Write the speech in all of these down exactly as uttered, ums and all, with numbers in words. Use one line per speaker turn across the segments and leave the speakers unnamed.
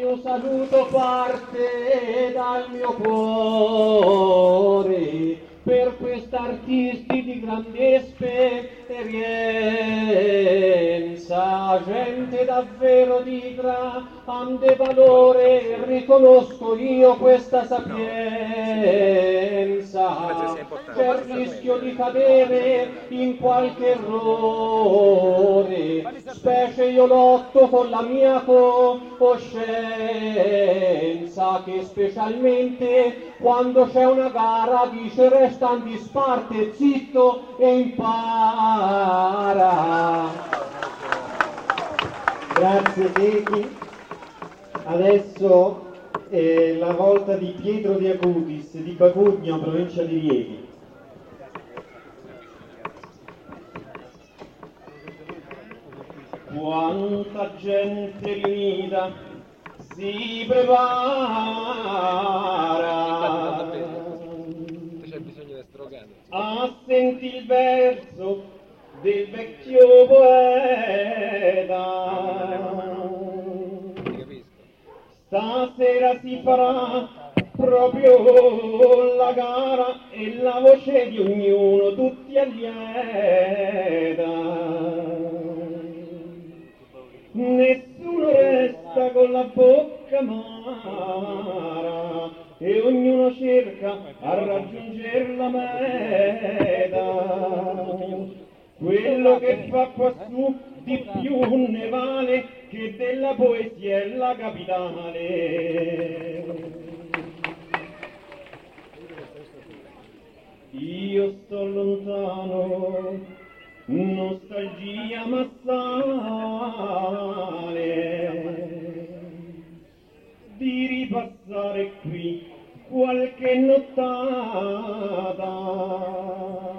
un saluto parte dal mio cuore per quest'artisti di grande esperienza, gente davvero di grande valore, riconosco io questa sapienza, c'è il rischio di cadere in qualche errore, specie io lotto con la mia coscienza, che specialmente quando c'è una gara dice resta in disparte, zitto e impara.
Grazie Techi. Adesso è la volta di Pietro di Acutis, di Bacugno, provincia di Rieti.
Quanta gente riunita si prepara a sentire il verso del vecchio poeta. Stasera si farà proprio la gara e la voce di ognuno tutti allieta. Nessuno resta con la bocca amara e ognuno cerca a raggiungere la meta. Quello che fa quassù di più ne vale che della poesia è la capitale. Io sto lontano, nostalgia massale, di ripassare qui qualche nottata.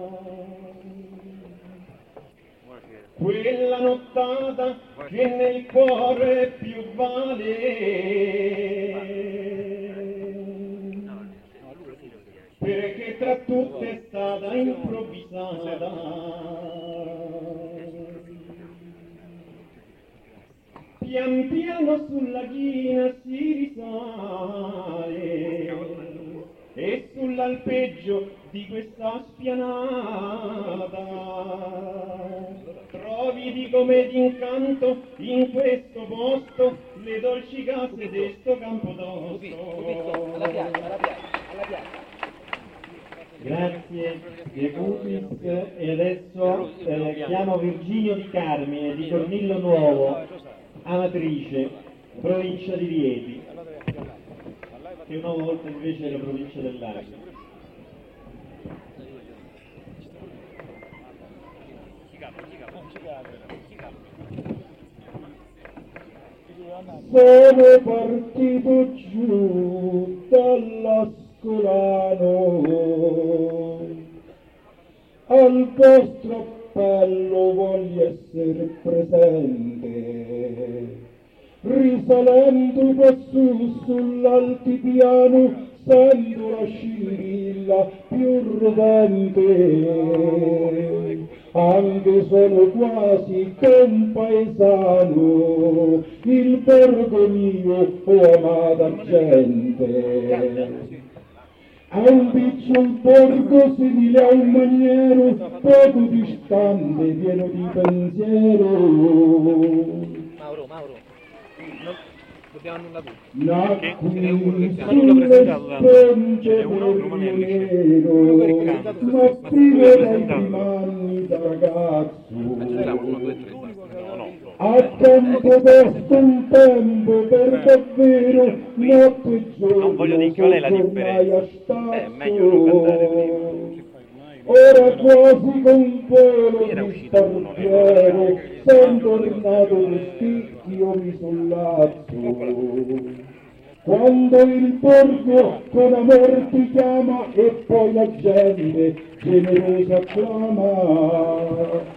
Quella nottata che nel cuore più vale, perché tra tutte è stata improvvisata. Pian piano sulla china si risale e sull'alpeggio di questa spianata trovi di come d'incanto in questo posto le dolci case di sto Campotosto.
Alla piazza, alla piazza, alla piazza.
Grazie di Acutis e adesso eh, chiamo Virginio Di Carmine di Cornillo Nuovo, Amatrice, provincia di Rieti, che una volta invece era provincia del Lazio.
Sono partito giù dall'Ascolano, al vostro appello voglio essere presente, risalendo quassù sull'altipiano sento la scintilla più rovente, anche sono quasi compaesano, il borgo mio o amata gente. A un piccolo borgo simile a un maniero, poco distante, pieno di pensiero.
Mauro, Mauro, non dobbiamo annullare tutto.
Nacqui
Ma non l'ho presentato tanto.
sulle sponge del nero, ma prima dai mani da ragazzo. A Campotosto un tempo per davvero, notte e giorno,
non voglio dire qual è la differenza.
è
meglio non cantare prima.
Ora quasi con velo di spartiero, son tornato vesticchio mi sollazzo. Quando il borgo con amor ti chiama e poi la gente generosa acclama.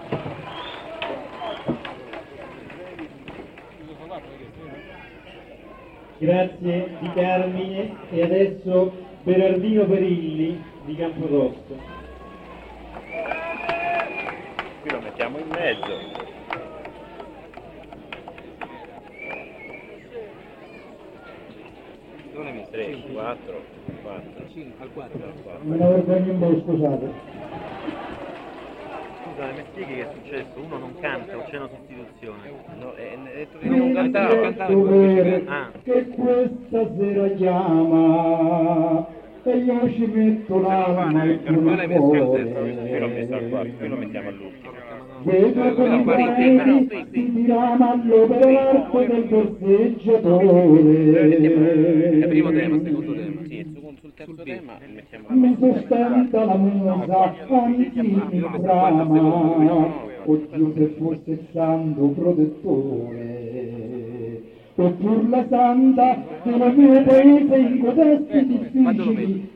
Grazie Di Carmine e adesso Berardino Perilli di Campotosto.
Qui lo mettiamo in mezzo. tre, quattro, quattro.
Al quattro.
Me ne vergogno un po', scusate.
Scusa, mi spieghi che è successo? Uno non canta o c'è una sostituzione? No, è, è detto che
Mi
non cantava.
detto bene
Ah.
che questa sera chiama e io ci metto l'anima e pure il
Qui lo messo al quarto, qui
cuore.
lo mettiamo all'ultimo.
Vedo come i parenti si tiravano per l'arte del borseggiatore.
È primo tema, secondo tema.
Sì, sul, sul terzo tema mettiamo
Mi sostenta la musa, anzi mi brama, oddio se fosse il santo protettore, oppur la santa del mio paese in codesti difficili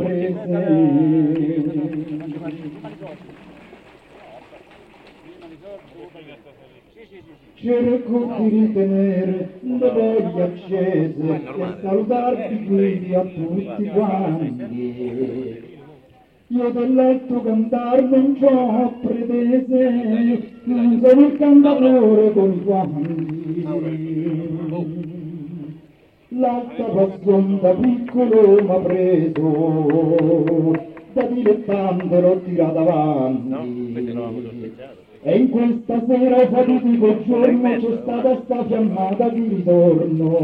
imprese. Cerco di ritenere le voglie accese e salutarvi quindi a tutti quanti. Io dell'alto cantar non c'ho pretese, non sono il cantatore con i guanti. L'alta passione da piccolo m'ha preso, da dilettante l'ho tirata avanti. E in questa sera fatutico giorno c'è stata sta fiammata di ritorno.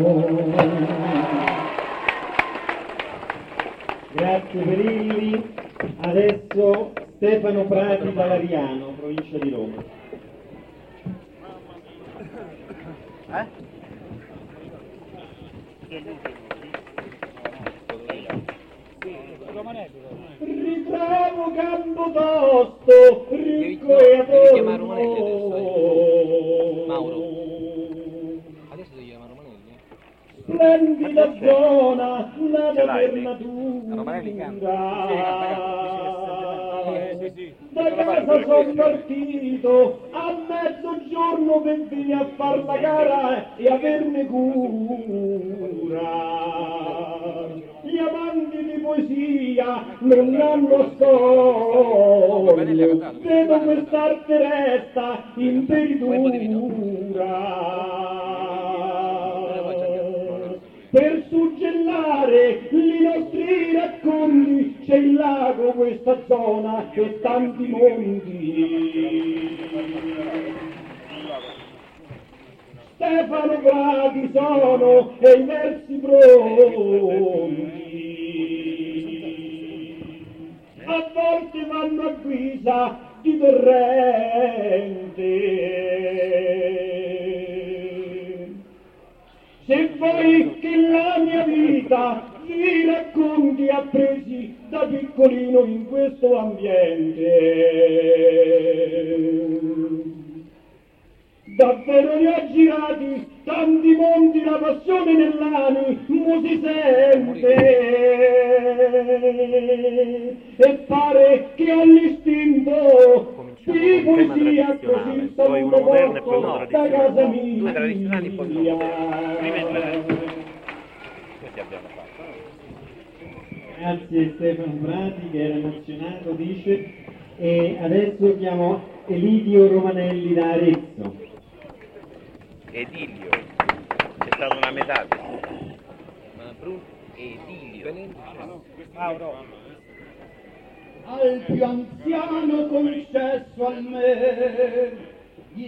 Grazie Perilli. Adesso Stefano Prati Valeriano, provincia di Roma.
Eh?
Ritrovo campo tosto, ricco e adorno.
Mauro. Adesso devi chiamare Romanelli.
Splendida zona, nata
Ce l'hai
per
lì?
Romanelli
natura.
Sì, sì.
Da casa son partito a mezzogiorno per venire a far la gara e averne cura. Gli amanti di poesia non hanno storia, vedo quest'arte resta in peritura. Per suggellare i nostri racconti c'è il lago, questa zona e tanti monti. Stefano Prati sono e i versi pronti. A volte vanno a guisa di torrente. Se vuoi che la mia vita vi racconti appresi da piccolino in questo ambiente. Davvero ne ho girati tanti monti, la passione nell'animo si sente e pare che ho l'istinto di poesia così
poi uno moderno e poi uno
saluto da casa
tradizionale. Due tradizionali e poi uno
mia.
moderno. Prima e due. Questi abbiamo fatto.
Grazie Stefano Prati che era emozionato, dice. E adesso chiamo Elidio Romanelli da Arezzo.
Edilio, c'è stata una metà.
Ma Bruno Edilio.
Mauro.
Al più anziano concesso a me gli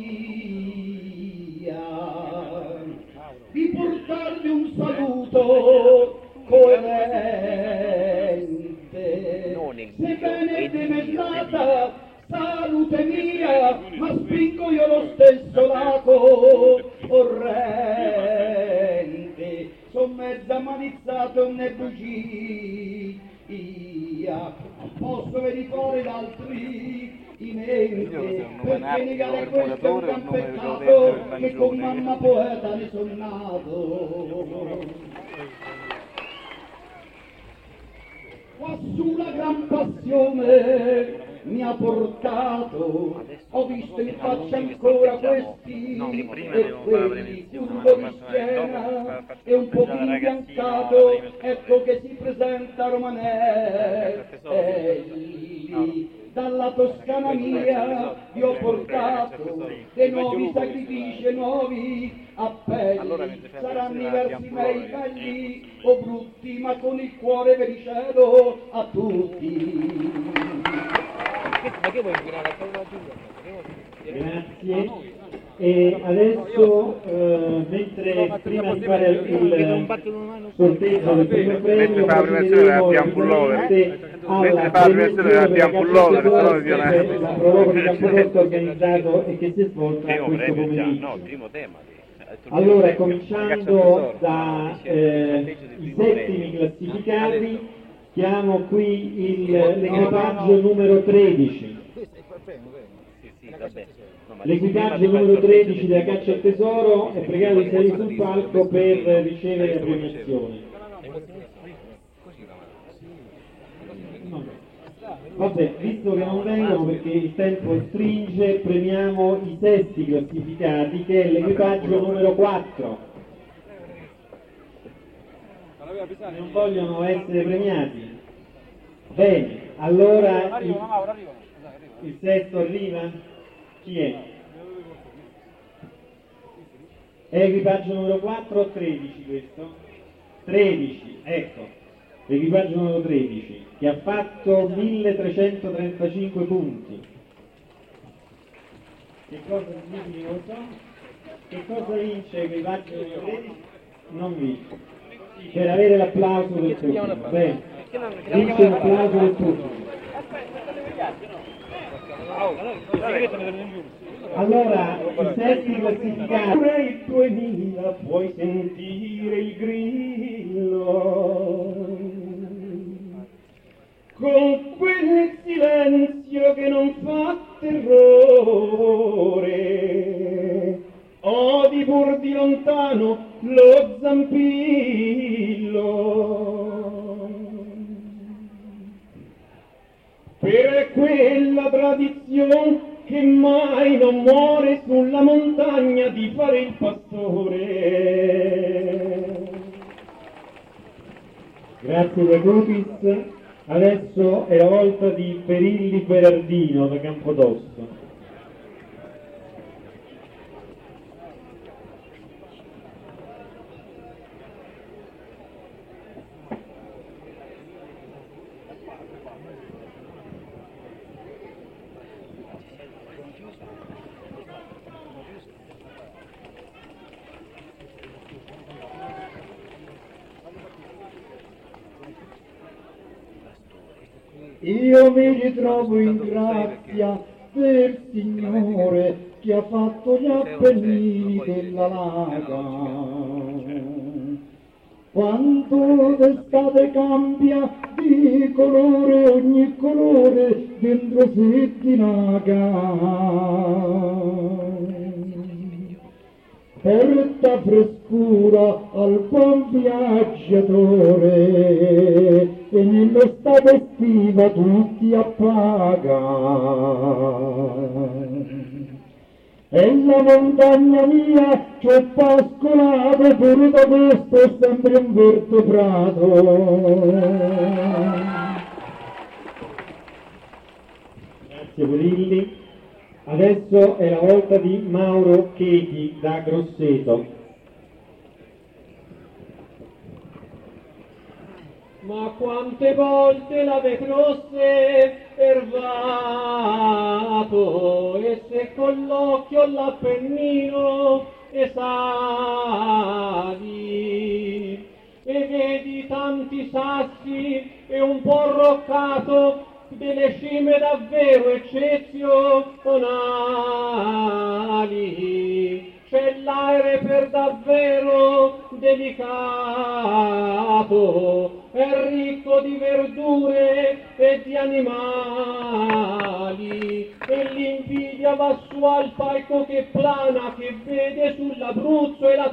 sia di portarvi un saluto coerente, sebbene è devellata salute mia, ma spingo io lo stesso lago orrente, son mezza manizzato e ne bugia, posso verificare d'altri in mente, perché negare questo è un gran peccato, che con mamma poeta ne son nato. Quassù la gran passione mi ha portato, ho visto in faccia ancora questi e quelli curvo di schiena e un pochino imbiancato, ecco che si presenta Romanelli dalla Toscana mia vi ho portato dei nuovi sacrifici e nuovi appelli, saranno i versi miei belli o brutti, ma con il cuore ve li celo a tutti.
Ma che vuoi inquinare a casa
Grazie. E adesso, eh, mentre prima di fare il sorteggio del primo premio,
fa la premiazione abbiamo pullover, mentre fa la premiazione abbiamo pullover, se no mi viene
la prova di Campodosto organizzato e che si è svolta
Primo
questo
premio già,
pomeriggio.
no, il primo tema.
Allora, cominciando dai eh, settimi classificati, chiamo qui il- l'equipaggio numero tredici.
Sì, sì, vabbè. No, ma
L'equipaggio
prima di
numero
fare il
tredici
sorteggio
della Caccia al Tesoro è pregato di salire sul palco per ricevere la premiazione. No. Vabbè, visto che non vengono perché il tempo stringe, premiamo i sesti classificati, che è l'equipaggio numero quattro. Non vogliono essere premiati? Bene, allora il, il sesto arriva? Chi è? È equipaggio numero quattro o tredici questo? tredici, ecco. L'equipaggio numero tredici, che ha fatto milletrecentotrentacinque punti. Che cosa significa, non so? Che cosa vince l'equipaggio numero tredici? Non vince. Per avere l'applauso del pubblico. Bene, vince l'applauso del pubblico. Allora, i sesti classificati. Pure il duemila puoi sentire il grillo, con quel silenzio che non fa terrore, odi pur di lontano lo zampillo, per quella tradizione che mai non muore sulla montagna di fare il pastore. Grazie De Cutis. Adesso è la volta di Perilli Berardino da Campodosto. Io mi ritrovo in grazia del Signore che ha fatto gli Appennini della Laga. Quando d'estate cambia di colore ogni colore dentro sé dinaga. Porta frescura al buon viaggiatore e nell'estate estiva tutti appaga. E la montagna mia c'è pascolato pure da questo sempre un verde prato. Grazie Perilli. Adesso è la volta di Mauro Chechi da Grosseto. Ma quante volte l'ave grosse ervato e se con l'occhio l'Appennino esali e vedi tanti sassi e un po' roccato delle cime davvero eccezionali, c'è l'aere per davvero delicato, è ricco di verdure e di animali, e l'invidia va su al palco che plana, che vede sull'Abruzzo e la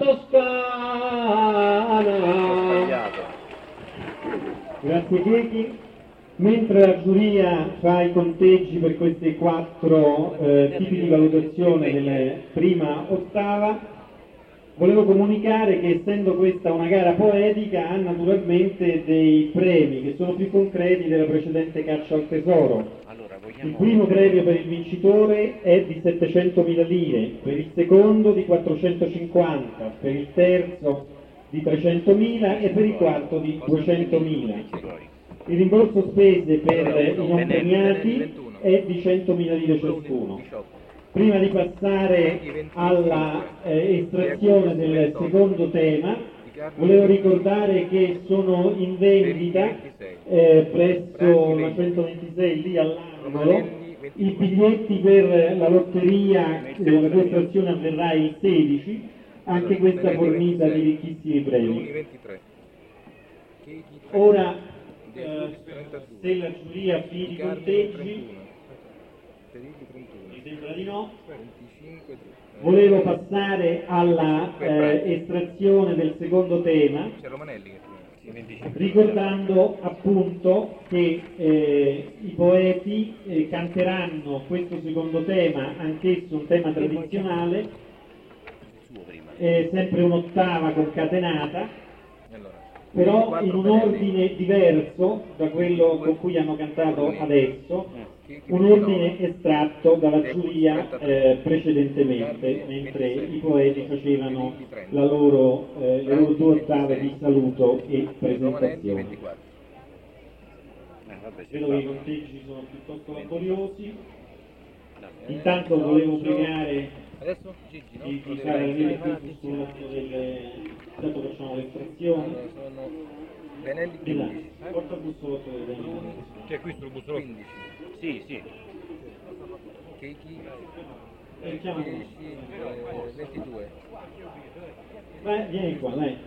Toscana. Grazie Chechi. Mentre la giuria fa i conteggi per questi quattro eh, tipi di valutazione della prima ottava, volevo comunicare che essendo questa una gara poetica ha naturalmente dei premi che sono più concreti della precedente Caccia al Tesoro. Il primo premio per il vincitore è di settecentomila lire, per il secondo di quattrocentocinquanta, per il terzo di trecentomila e per il quarto di duecentomila. Il rimborso spese per i non premiati è di centomila lire ciascuno. Prima di passare alla eh, estrazione del secondo tema, volevo ricordare che sono in vendita eh, presso la centoventisei lì all'angolo i biglietti per la lotteria, eh, la cui estrazione avverrà il sedici, anche questa fornita di ricchissimi premi. Ora, eh, se la giuria finì i conteggi, mi sembra di no, volevo passare alla eh, estrazione del secondo tema, ricordando appunto che eh, i poeti eh, canteranno questo secondo tema, anch'esso un tema tradizionale, eh, sempre un'ottava concatenata, però in un ordine diverso da quello con cui hanno cantato adesso, un ordine estratto dalla giuria eh, precedentemente, mentre i poeti facevano la loro, eh, le loro due ottave di saluto e presentazione. Vedo che i conteggi sono piuttosto laboriosi. Intanto volevo pregare di, di fare avere tutti sull'atto del... Intanto facciamo l'estrazione.
Benelli
quindici. Porta il bussolotto del Benelli.
C'è qui sul bussolotto? quindici. Sì, sì. Keiki dieci, ventidue.
Beh, vieni qua, dai.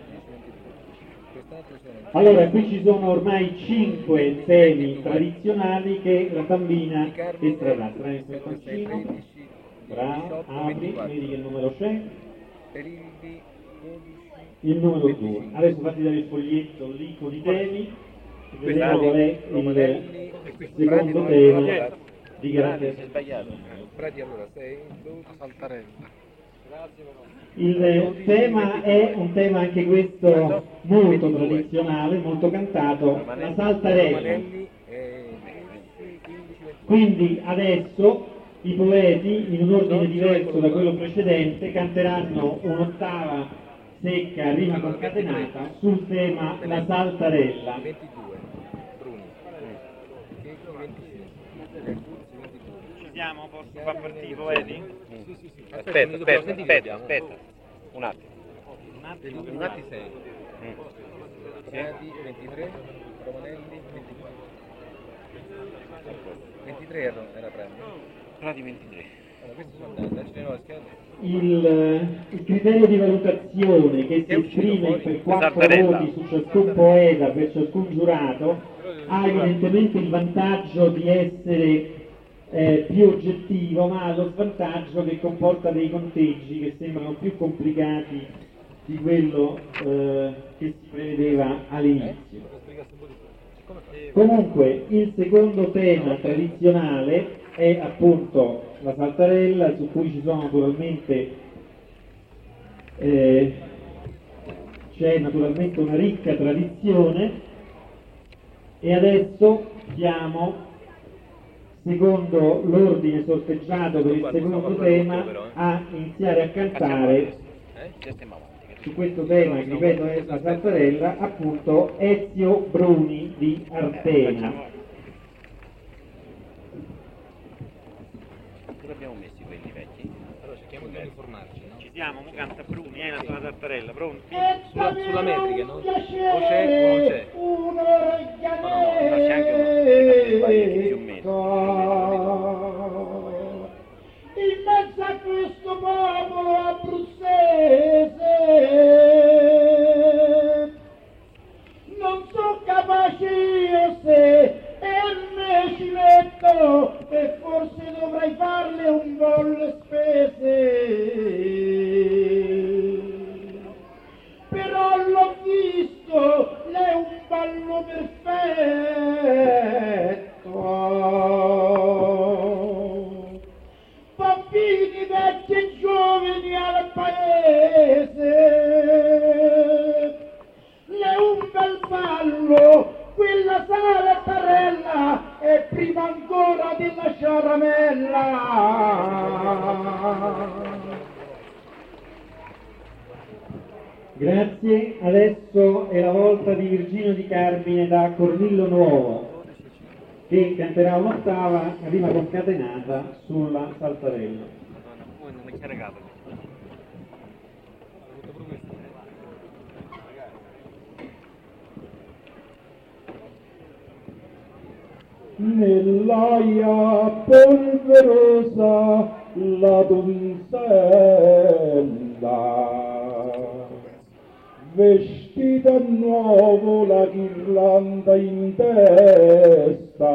Allora, qui ci sono ormai cinque temi tradizionali che la bambina estrarrà. Trae il cartoncino, bravo, apri, vedi che numero c'è. Il numero due. Adesso fatti dare il foglietto lì con i temi, vediamo qual è il secondo tema di grande Il tema è un tema anche questo molto tradizionale, molto cantato, la saltarella. Quindi adesso i poeti, in un ordine diverso da quello precedente, canteranno un'ottava secca a rima concatenata sul tema la saltarella.
Ci siamo? Posso far partire i poeti?
Aspetta, aspetta, aspetta, aspetta, un attimo.
Un attimo,
Un attimo sei. Poeti ventitré, Romanelli ventiquattro. ventitré era premio.
Prati ventitré.
Il, il criterio di valutazione che si esprime per quattro voti su ciascun poeta, per ciascun giurato, ha evidentemente il vantaggio di essere eh, più oggettivo, ma ha lo svantaggio che comporta dei conteggi che sembrano più complicati di quello eh, che si prevedeva all'inizio. Comunque, il secondo tema tradizionale è appunto la saltarella, su cui ci sono naturalmente eh, c'è naturalmente una ricca tradizione, e adesso siamo, secondo l'ordine sorteggiato per il secondo tema, a iniziare a cantare su questo tema, che ripeto è la saltarella, appunto Ezio Bruni di Artena.
Abbiamo messi quelli vecchi?
Allora cerchiamo di uniformarci, no?
Ci siamo, mo canta Bruni, eh, la sua tartarella, pronti?
Sulla, sulla metrica, no? O c'è o non c'è?
Un
No, no, no, c'è anche uno che più o meno.
In mezzo a questo popolo abruzzese non so capace io se e ci metto, e forse dovrai farle un po' le spese, però l'ho visto, lei è un ballo perfetto, bambini, vecchi e giovani al paese, lei è un bel ballo, quella saltarella è prima ancora della
sciaramella.
Grazie, adesso è la volta di Virginio Di Carmine da Cornillo Nuovo, che canterà un'ottava rima concatenata sulla saltarella.
Non mi c'è regalo.
Nell'aia polverosa la donzella, vestita a nuovo la ghirlanda in testa,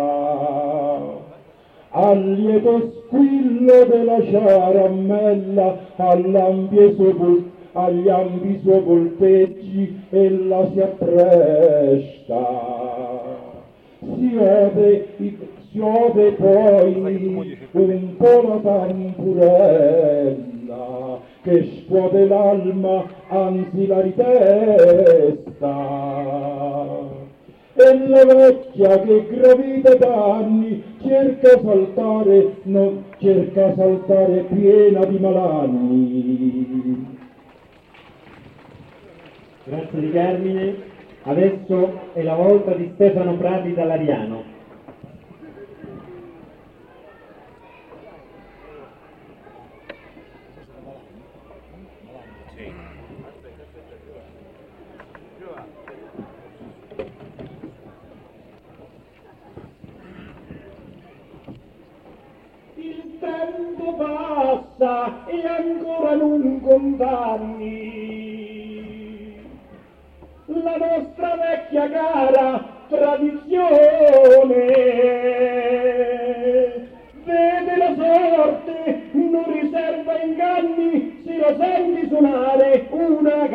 al lieto squillo della ciaramella, all'ampie sepol- agli ampi suoi volteggi ella si appresta. Si ode, si ode poi un po' la tamburella che scuote l'alma, anzi la ritesta. E la vecchia che gravita d'anni cerca saltare, non cerca saltare piena di malanni.
Grazie Di Carmine. Adesso è la volta di Stefano Prati da Lariano.
Il tempo passa e ancora non condanni la nostra vecchia cara tradizione. Vede la sorte, non riserva inganni, se la senti suonare una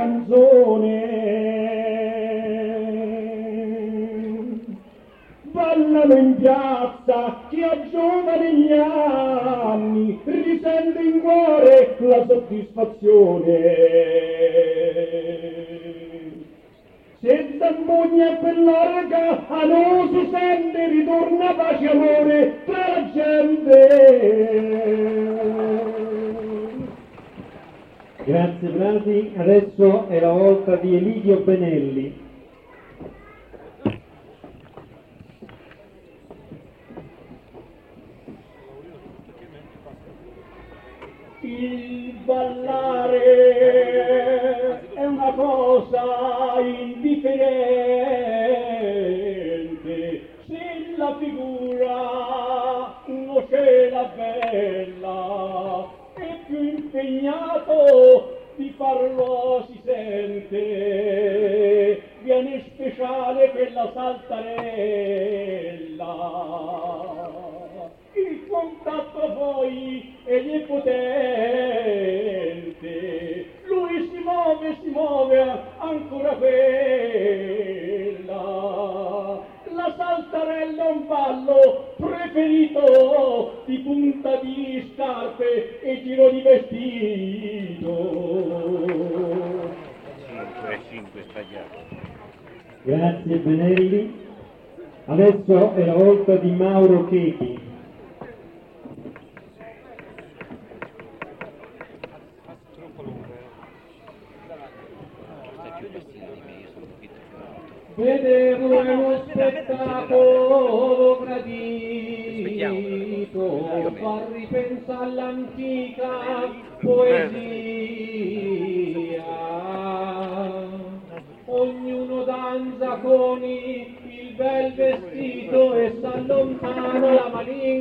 canzone. Ballano in piazza chi ha giovani gli anni, risente in cuore la soddisfazione. Se Zambugna per larga a noi si sente, ritorna pace e amore tra la gente.
Grazie Prati, adesso è la volta di Elidio Benelli.
Il ballare è una cosa indifferente, se la figura non c'è la bella, è più impegnato di farlo si sente, viene speciale quella saltarella. Il contatto poi è potente, lui si muove, si muove ancora quella. La saltarella è un ballo preferito di punta di scarpe e giro di vestito.
cinque, cinque sbagliato.
Grazie Benelli. Adesso è la volta di Mauro Chechi.
Vedevo uno spettacolo gradito, fa ripensare all'antica poesia. Ognuno danza con il bel vestito e s'allontana la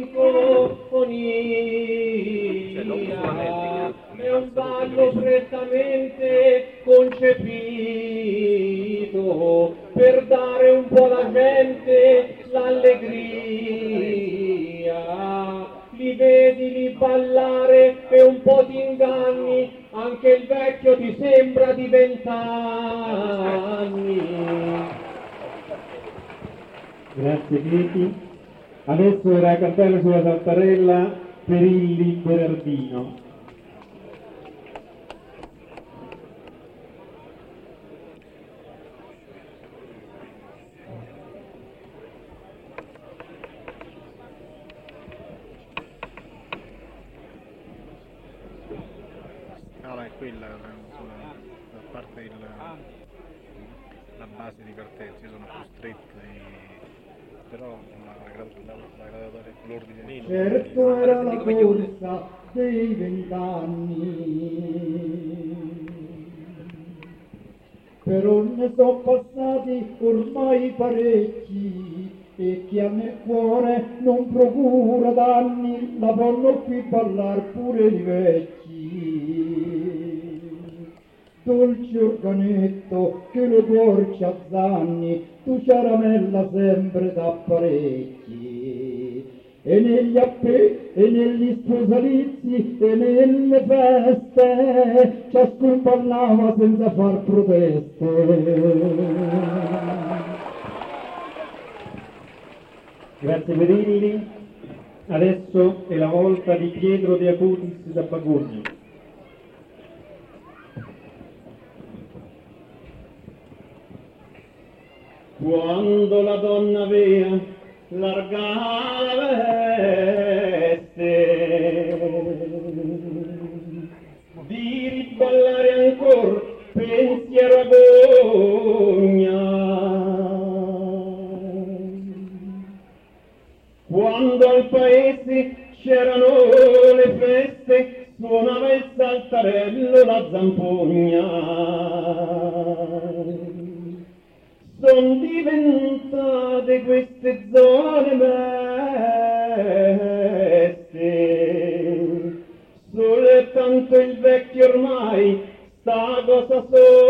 malinconia. È un ballo prettamente concepito per dare un po' alla gente l'allegria. Li vedi lì ballare e un po' ti inganni, anche il vecchio ti sembra di vent'anni.
Grazie Chechi. Adesso era a cantare sulla saltarella Perilli Berardino.
sempre il, la base di partenza, io sono più stretto, di, però la, la, la, la graduatoria, l'ordine...
Certo era la corsa dei vent'anni, però ne sono passati ormai parecchi, e chi ha nel cuore non procura danni, la fanno qui ballar pure i vecchi. Dolce organetto che lo cuor ci azzanni, tu caramella sempre da parecchi. E negli appè, e negli sposalizi, e nelle feste, ciascun ballava senza far proteste.
Grazie Perilli. Adesso è la volta di Pietro De Acutis da Bagugno. Quando la donna avea larga veste di riballare ancor pensiero agogna, quando al paese c'erano le feste, suonava il saltarello la zampogna. Son diventate queste zone meste, soltanto il vecchio ormai sta cosa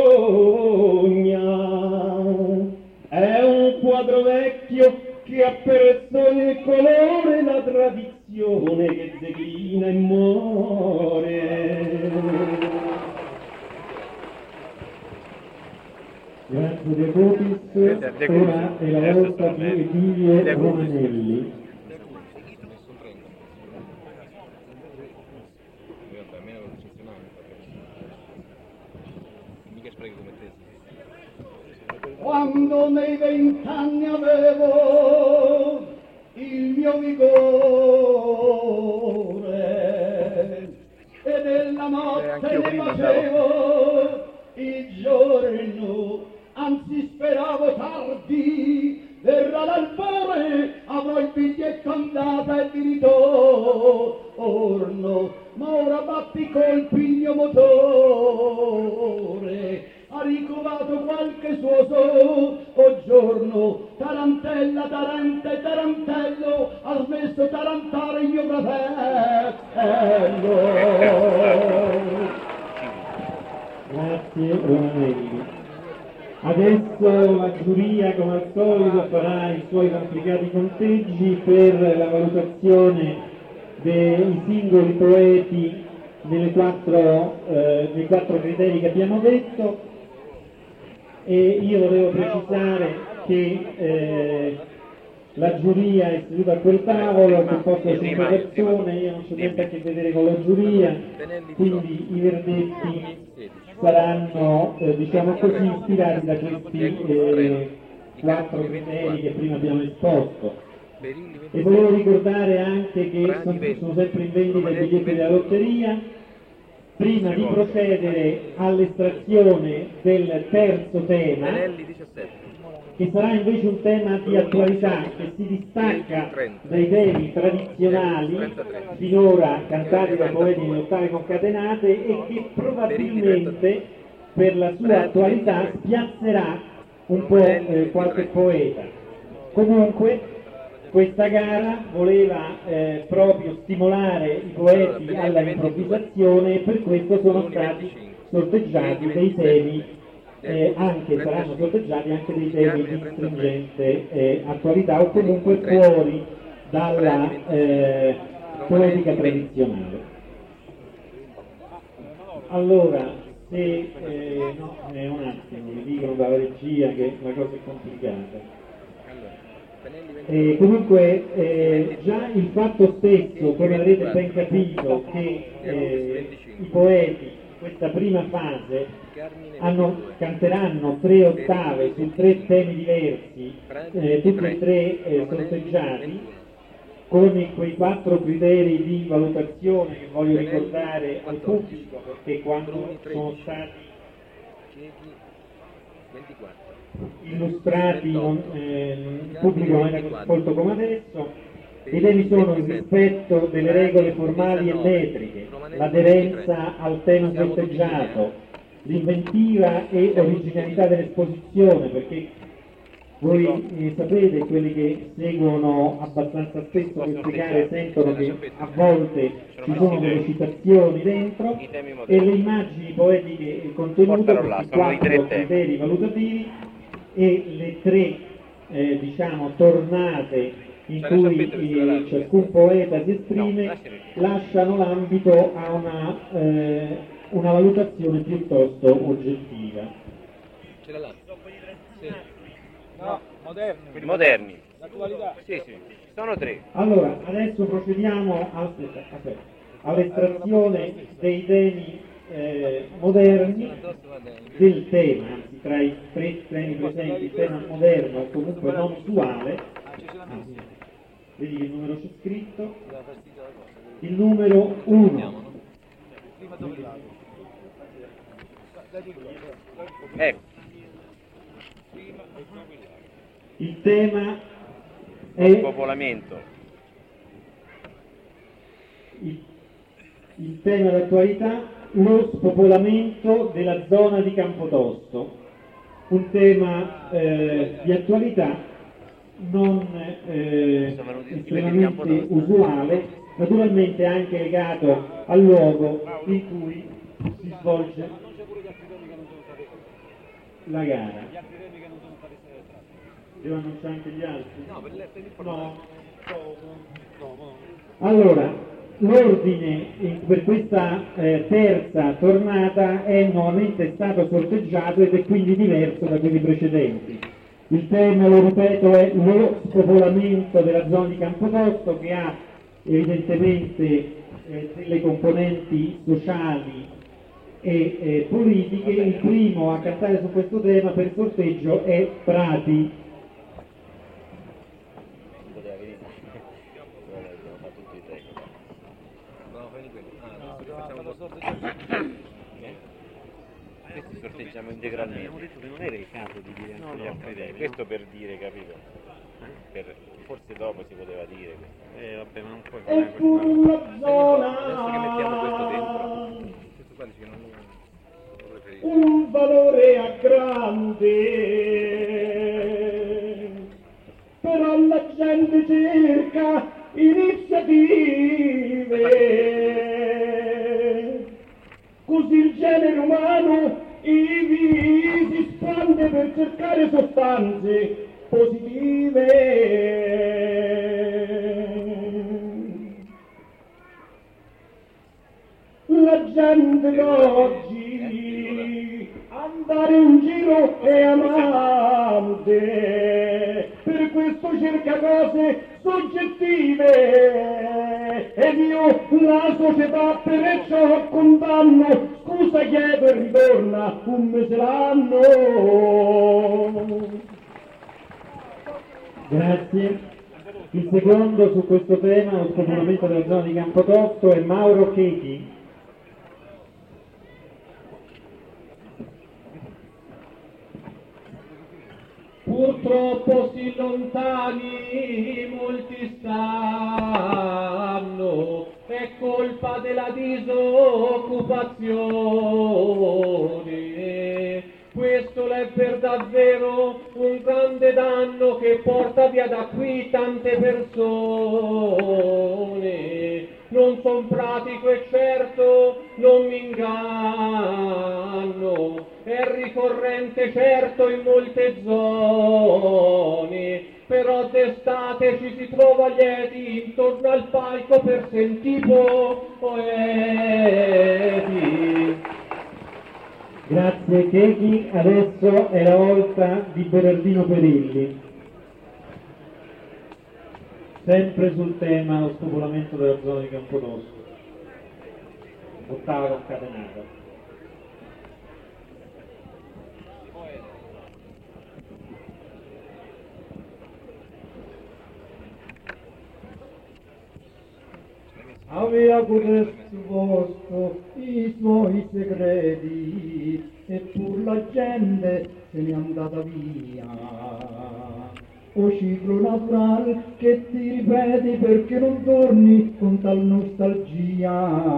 sogna. È un quadro vecchio che ha perso il colore, la tradizione che declina e muore. Grazie De Cotis, ora è la volta di Edilio Romanelli.
Quando nei vent'anni avevo il mio vigore e della notte ne facevo il giorno, anzi speravo tardi, verrà l'albore, avrò il biglietto andata e di ritorno, ma ora batti colpi il mio motore, ha ricovato qualche suo soggiorno, tarantella, tarante, tarantello, ha smesso tarantare il mio fratello.
Grazie Romanelli. Adesso la giuria, come al solito, farà i suoi complicati conteggi per la valutazione dei singoli poeti nelle quattro, eh, nei quattro criteri che abbiamo detto. E io volevo precisare che eh, la giuria è seduta a quel tavolo, composta da cinque persone, io non c'ho niente a che vedere con la giuria, quindi i verdetti saranno, eh, diciamo così, ispirati da questi eh, quattro criteri che prima abbiamo esposto. E volevo ricordare anche che sono, sono sempre in vendita i biglietti della lotteria. Prima di procedere all'estrazione del terzo tema, che sarà invece un tema di attualità che si distacca dai temi tradizionali finora cantati da poeti in ottave concatenate e che probabilmente per la sua attualità spiazzerà un po' eh, qualche poeta. Comunque questa gara voleva eh, proprio stimolare i poeti alla improvvisazione e per questo sono stati sorteggiati dei temi, eh, anche saranno sorteggiati anche dei temi di stringente eh, attualità o comunque fuori dalla eh, poetica tradizionale. Allora, se eh, no, è un attimo, mi dicono dalla regia che la cosa è complicata. Eh, comunque eh, già il fatto stesso, come avrete ben capito, che eh, i poeti in questa prima fase hanno, canteranno tre ottave su tre temi diversi, eh, tutti e tre eh, sorteggiati, con quei quattro criteri di valutazione che voglio ricordare al pubblico, perché quando sono stati illustrati con eh, il pubblico non era ascolto come adesso. I temi sono il rispetto delle regole formali e metriche, l'aderenza al tema sorteggiato, l'inventiva e originalità dell'esposizione, perché voi eh, sapete, quelli che seguono abbastanza spesso queste gare sentono che a volte ci sono delle citazioni dentro e le immagini poetiche contenute, questi quattro criteri valutativi e le tre eh, diciamo tornate in cui eh, ciascun poeta si esprime lasciano l'ambito a una, eh, una valutazione piuttosto oggettiva.
Ce l'ha là? Sì.
No, moderni.
Moderni.
L'attualità.
Sì, sì. Sono tre.
Allora, adesso procediamo aspetta, aspetta, all'estrazione dei temi eh, moderni del tema, anzi tra i tre temi presenti il tema moderno o comunque non usuale. Anzi, vedi che il numero c'è scritto? Il numero uno.
Ecco.
Il tema è
Il popolamento.
il, il tema d'attualità, lo spopolamento della zona di Campotosto, un tema eh, di attualità non eh, estremamente usuale, naturalmente anche legato al luogo in cui si svolge la gara. Devo annunciare anche gli altri?
No, per, per
No. Allora, l'ordine per questa eh, terza tornata è nuovamente stato sorteggiato ed è quindi diverso da quelli precedenti. Il tema, lo ripeto, è lo spopolamento della zona di Campotosto, che ha evidentemente eh, delle componenti sociali e eh, politiche. Il primo a cantare su questo tema per sorteggio è Prati.
poteva venire. Però noi abbiamo fatto tutti e tre. Dobbiamo fare quelli. Ah, facciamo una sorta di... Questi sorteggiamo integralmente.
Abbiamo detto che non era il caso di dire anche
No,
gli
no,
altri
vabbè,
temi.
questo per dire, capito? Per, forse dopo si poteva dire questo.
Eh vabbè, ma non puoi
E
fare
fu
questo.
la zona,
Adesso che mettiamo questo dentro, questo qua dice che non lo preferisco.
un valore a grande, però la gente cerca iniziative, così il genere umano ivi si spande per cercare sostanze positive. La gente d'oggi andare in giro è amante, per questo cerca cose soggettive, ed io la società perciò condanno, scusa chiedo e ritorna un mese l'anno. Grazie. Il secondo su questo tema, lo spopolamento della zona di Campotosto, è Mauro Chechi. Purtroppo sì lontani molti stanno, è colpa della disoccupazione. Questo è per davvero un grande danno che porta via da qui tante persone. Non son pratico e certo non mi inganno, è ricorrente certo in molte zone, però d'estate ci si trova lieti intorno al palco per sentire poeti. Grazie Chechi, adesso è la volta di Berardino Perilli. Sempre sul tema lo spopolamento della zona di Campotosto. Ottava concatenata. Aveva codesto vostro i suoi segreti,
eppur la gente se n'è andata via. O ciclo naturale che ti ripeti perché non torni con tal nostalgia,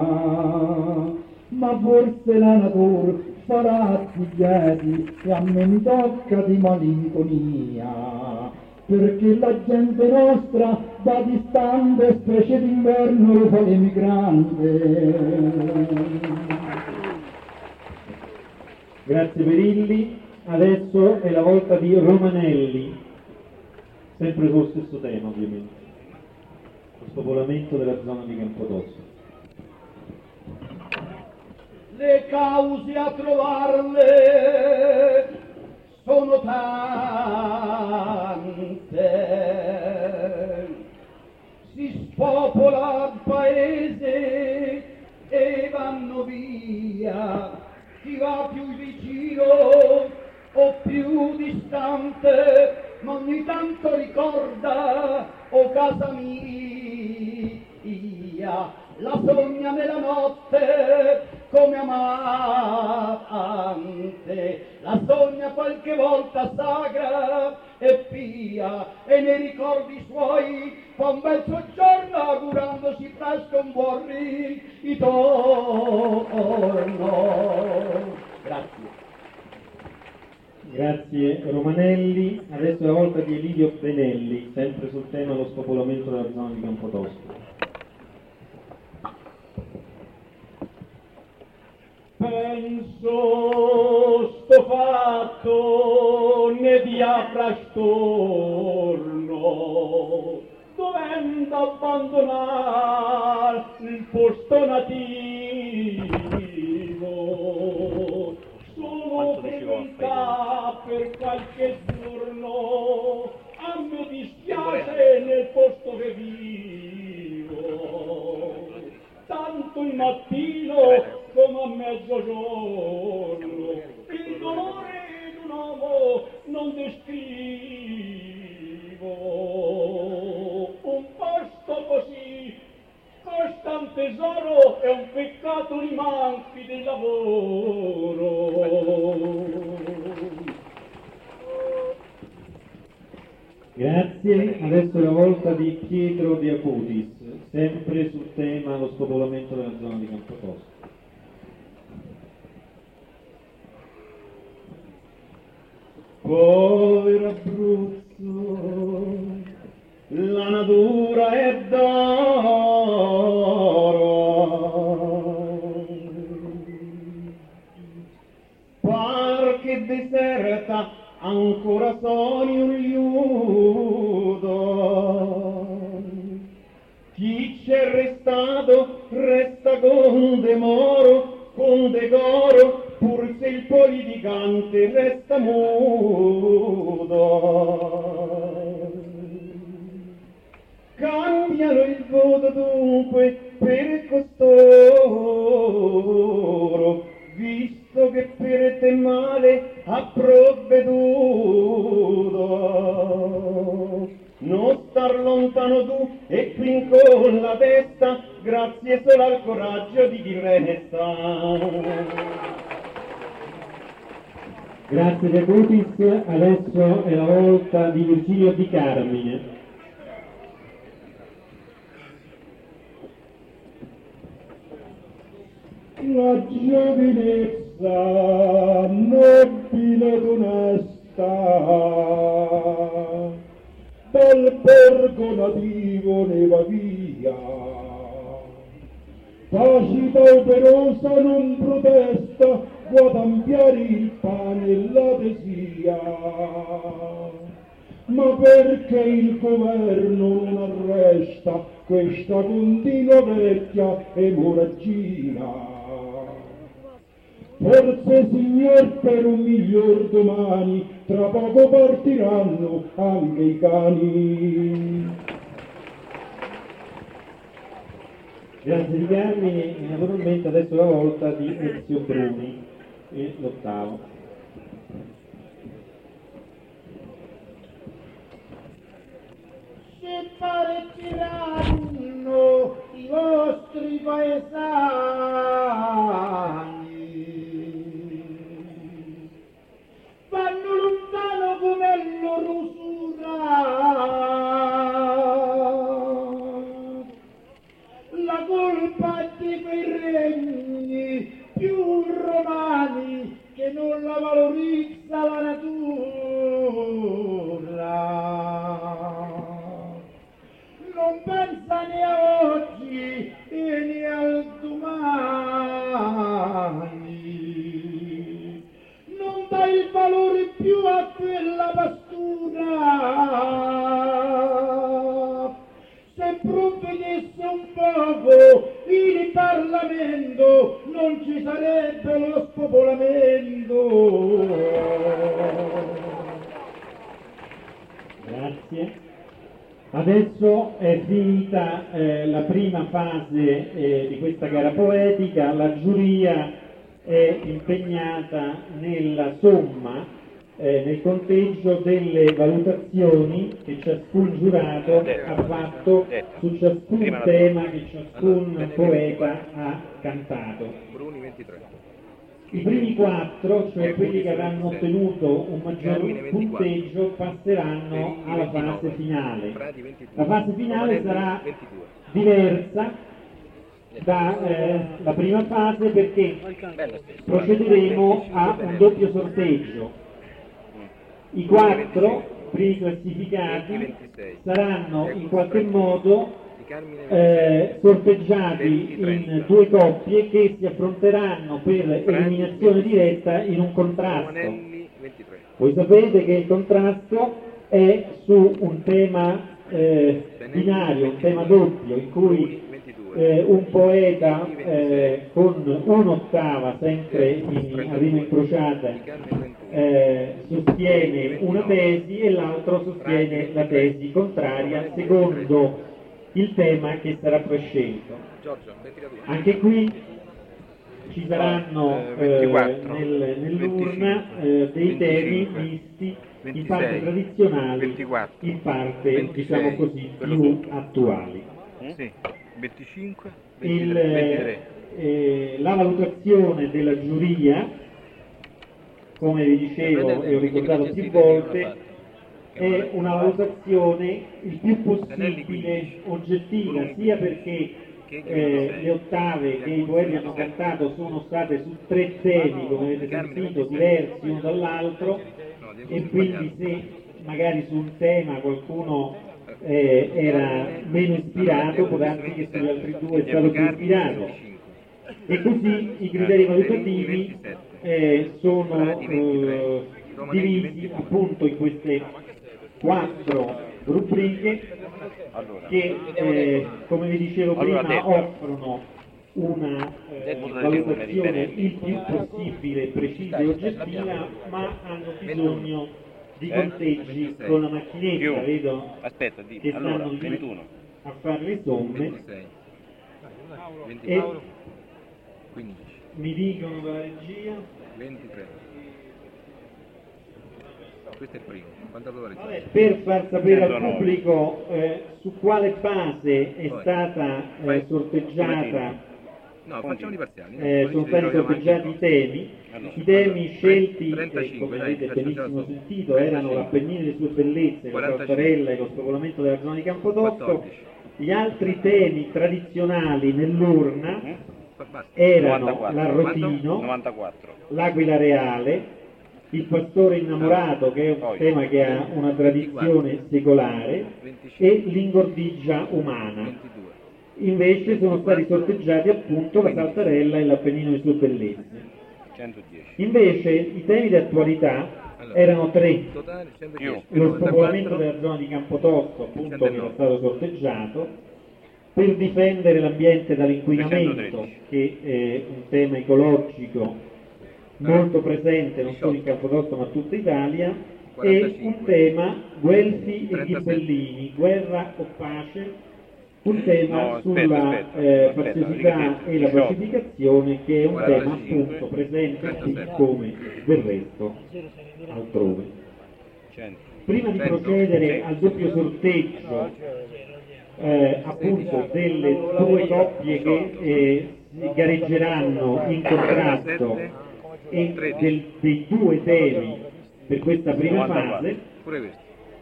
ma forse la natura farà ti piedi e a me mi tocca di malinconia, perché la gente nostra da distante specie d'inverno lo fa l'emigrante.
Grazie Perilli, adesso è la volta di Romanelli, sempre sullo stesso tema ovviamente, lo spopolamento della zona di Campotosto.
Le cause a trovarle sono tante, si spopola il paese e vanno via, chi va più vicino o più distante, ma ogni tanto ricorda, o casa mia, la sogna nella notte come amante, la sogna qualche volta sagra e pia, e nei ricordi suoi fa un bel soggiorno augurandosi presto un buon ritorno. Grazie.
Grazie Romanelli, adesso è la volta di Elidio Benelli, sempre sul tema dello spopolamento della zona di Campotosto.
Penso sto fatto ne dia frastorno, dovendo abbandonare il posto nativo, sono fedeltà per qualche giorno, a me dispiace nel posto che vivo, tanto il mattino come a mezzogiorno, il dolore di un uomo non descrivo, un posto così costa un tesoro e un peccato li manchi del lavoro.
Grazie, adesso è la volta di Pietro Di Acutis, sempre sul tema dello spopolamento della zona di Campotosto.
Povero Abruzzo, la natura è d'oro, par che deserta ancora sogni un liudo, chi c'è restato resta con demoro, con decoro, pur se il politicante resta muto. Cambiano il voto dunque per costoro, visto che per te male ha provveduto. Non star lontano tu e qui con la testa, grazie solo al coraggio di chi resta.
Grazie De Cutis, adesso è la volta di Virgilio Di Carmine.
La giovinezza nobile ed onesta dal borgo nativo ne va via, tacita operosa non protesta, vuol ampliare il pane e la desia, ma perché il governo non arresta questa continua vecchia emorragia? Forse signor per un miglior domani, tra poco partiranno anche i cani.
Grazie Di Carmine, e naturalmente adesso è la volta di Ezio Bruni, e l'ottavo.
Se pareggeranno i vostri paesani, ci sarebbe lo spopolamento.
Grazie. Adesso è finita eh, la prima fase eh, di questa gara poetica, la giuria è impegnata nella somma, eh, nel conteggio delle valutazioni che ciascun giurato ha fatto su ciascun tema che ciascun poeta ha cantato.
Bruni ventitré.
I primi quattro, cioè quelli che avranno ottenuto un maggior punteggio, passeranno alla fase finale. La fase finale sarà diversa dalla prima fase perché procederemo a un doppio sorteggio. I quattro primi classificati saranno in qualche modo Eh, sorteggiati in due coppie che si affronteranno per eliminazione diretta in un contrasto. Voi sapete che il contrasto è su un tema eh, binario, un tema doppio, in cui eh, un poeta eh, con un'ottava, sempre in, a rima incrociata, eh, sostiene una tesi e l'altro sostiene la tesi contraria secondo il tema che sarà prescelto. Anche qui ci saranno eh, nel, nell'urna eh, dei temi misti, in parte tradizionali, in parte diciamo così più attuali.
Sì, venticinque,
Il,
ventitré.
eh, la valutazione della giuria, come vi dicevo e ho ricordato più volte, è una valutazione il più possibile oggettiva, sia perché eh, le ottave che i poeti hanno cantato sono state su tre temi, come avete sentito, diversi uno dall'altro, e quindi se magari su un tema qualcuno eh, era meno ispirato, può darsi che sugli altri due è stato più ispirato. E così i criteri valutativi eh, sono eh, divisi appunto in queste quattro rubriche che, eh, come vi dicevo prima, offrono una eh, valutazione il più possibile precisa e oggettiva, ma hanno bisogno di conteggi con la macchinetta. Vedo
Aspetta, di,
che
allora,
stanno lì
ventuno.
a fare le somme
ventisei,
e
ventiquattro, quindici,
mi dicono dalla regia.
ventitré. Questo è il primo. Quanto avevo detto?
Vabbè, per far sapere al
centonove.
pubblico eh, su quale base è
Poi,
stata eh,
fai-
sorteggiata,
No, facciamo i parziali. no?
eh,
Così
sono
ci
stati
ritroviamo
sorteggiati
anche
i temi.
Allora,
I temi
allora,
scelti, eh,
trentacinque,
come
dai,
avete
faccio già
benissimo
su.
sentito, erano l'Appennino e le sue bellezze, la
quarantacinque.
Saltarella e lo spopolamento della zona di Campodotto.
quattordici.
Gli altri temi tradizionali nell'urna
Fa- basta.
erano
novantaquattro.
l'arrotino,
novantaquattro.
l'aquila reale, il pastore innamorato, che è un
Poi.
tema che ha una tradizione secolare, e l'ingordigia umana.
ventidue.
Invece sono stati sorteggiati appunto la Saltarella e l'Appennino e le sue bellezze.
centodieci.
Invece i temi di attualità erano tre:
Totale centodieci.
lo spopolamento della zona di Campotosto, appunto, che era stato sorteggiato, per difendere l'ambiente dall'inquinamento,
trecentotredici.
che è un tema ecologico molto presente non solo in Campotosto ma tutta Italia, e
quarantacinque.
un tema Guelfi e
trentasette.
Ghibellini, guerra o pace, un tema
No, aspetta,
sulla
aspetta,
eh,
aspetta,
faziosità
ripeti,
e la
diciotto.
pacificazione, che è un tema
quarantacinque.
appunto presente qui
trentasette.
come del resto altrove.
cento.
Prima di
cento.
procedere al doppio sorteggio eh, appunto delle due coppie che eh, gareggeranno in contrasto e del- dei due temi per questa prima fase,
Pure questo.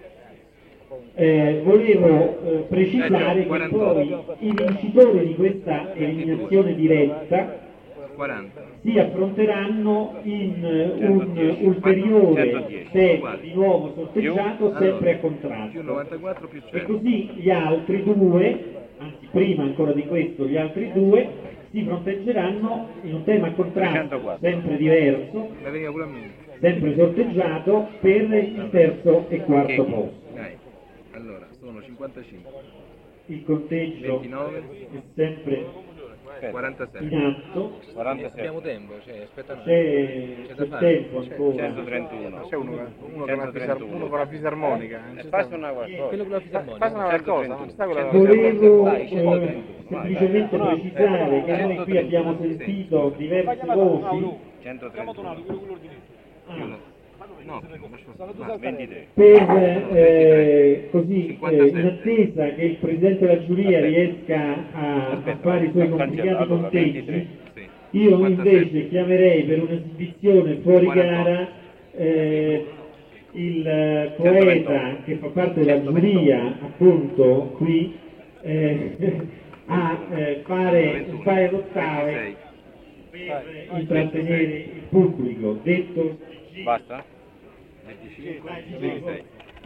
eh, volevo eh, precisare che poi i vincitori di questa eliminazione diretta
quaranta.
si affronteranno in eh, un ulteriore
centodieci.
tema di nuovo sorteggiato sempre a
Più
contrasto.
novantaquattro più
E
cento.
così gli altri due, anzi prima ancora di questo, gli altri due si fronteggeranno in un tema a contrasto
trecentoquattro.
sempre diverso,
La veniva pure a me.
sempre sorteggiato per il terzo e quarto posto.
Dai. Allora, sono cinquantacinque.
Il conteggio
ventinove.
è sempre
quarantasette.
in atto,
quarantasette. Abbiamo tempo, cioè, aspetta un attimo.
c'è,
C'è da
c'è
fare.
tempo ancora.
centotrentuno. C'è uno, uno, con la fisar- uno con la fisarmonica. non ci sta-
una qualcosa. Quello con la fisarmonica.
Fai una qualcosa, non ci sta quella
Volevo
Vai,
eh,
centotrentuno,
semplicemente
vai.
precisare che noi qui abbiamo sentito diverse voci
centotrentuno.
ah,
No, ventitré.
per eh, così eh,
cinquantasette.
in attesa che il Presidente della giuria riesca a, a fare i suoi complicati
Allora,
conteggi.
ventitré. Sì.
Io
cinquantasette.
invece chiamerei per un'esibizione fuori
quarantotto.
gara eh, il eh, poeta che fa parte della giuria, appunto, qui eh, a eh, fare un paio d'ottave per intrattenere il pubblico. Detto
Basta? venticinque, ventisei.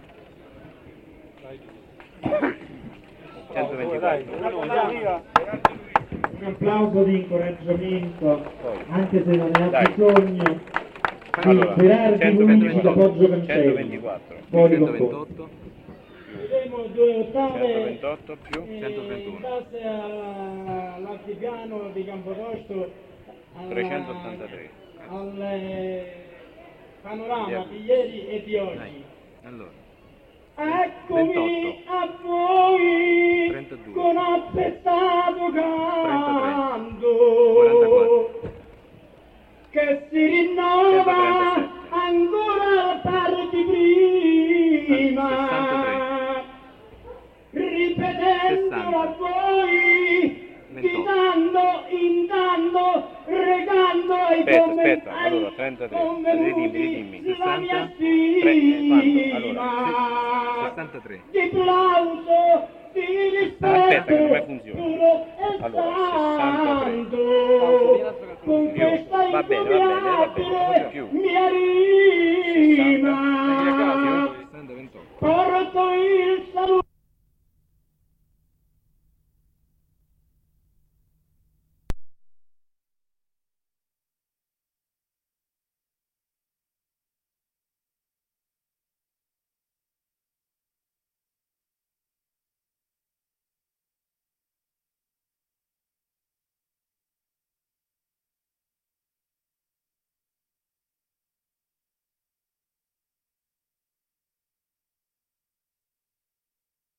centoventiquattro.
un applauso di incoraggiamento, anche se non ne ha bisogno, di
Allora,
Berardi Luigi da Poggio Cancelli,
centoventiquattro.
fuori concorso.
centoventotto.
Vedremo due ottave
centoventotto più
eh, in
centotrentuno.
base alla- all'altipiano di Campotosto, alla-
trecentottantatré.
al eh, panorama di ieri e di oggi.
Allora,
Eccomi
ventotto.
a voi
trentadue.
con affettato canto
quarantaquattro.
che si rinnova
centotrentasette.
ancora al pari di prima, ripetendolo a voi di tanto in tanto, regando ai
Aspetta,
commenti,
aspetta, allora, trentatré. Ridimmi, ridimmi.
la mia
sessanta. tre, quanto? Allora,
stima,
sessantatré.
di plauso, di rispetto,
Aspetta che non mi funziona.
puro e
Allora,
santo, con
Più.
questa
Va bene, va bene, va bene,
incomiabile
più.
mia rima,
sessanta, ventotto.
porto il saluto